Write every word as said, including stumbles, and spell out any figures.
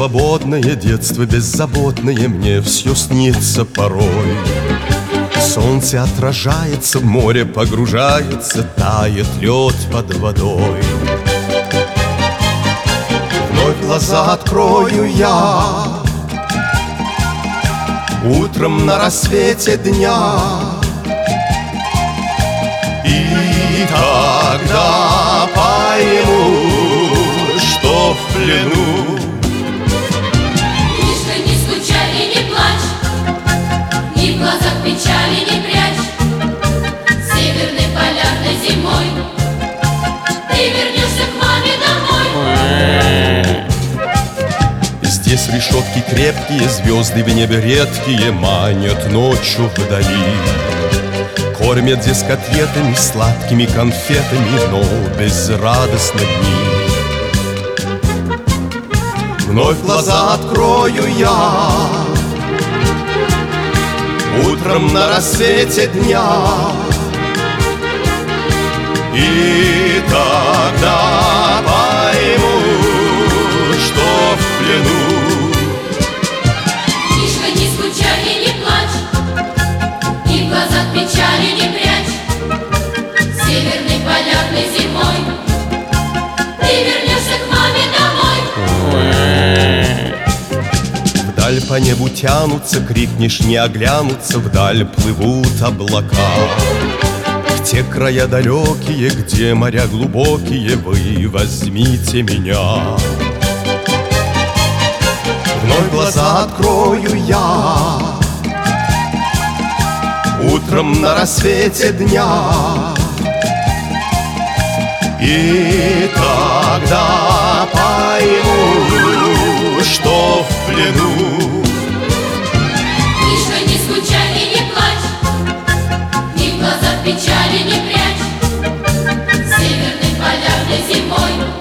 свободное, детство беззаботное мне все снится порой. Солнце отражается, в море погружается, тает лед под водой. Вновь глаза открою я утром на рассвете дня, и тогда пойму, что в плену. Мишка, не скучай и не плачь, ни в глазах печали не прячь. Северной полярной зимой ты вернешься к маме домой. Здесь решетки крепкие, звезды в небе редкие манят ночью вдали. Кормят здесь котлетами, сладкими конфетами, но безрадостно дни. Вновь глаза открою я утром на рассвете дня, и тогда пойму, что в плену. Мишка, не скучай и не плачь, ни в глазах печали не прячь. Северной полярной зимой ты вернешься к маме домой. Вдаль по небу тянутся, крикнешь, не оглянутся, вдаль плывут облака. В те края далекие, где моря глубокие, вы возьмите меня. Вновь глаза открою я утром на рассвете дня, и тогда пойму, что в плену. Мишка, не скучай и не плачь, ни в глазах печали не прячь. Северной полярной зимой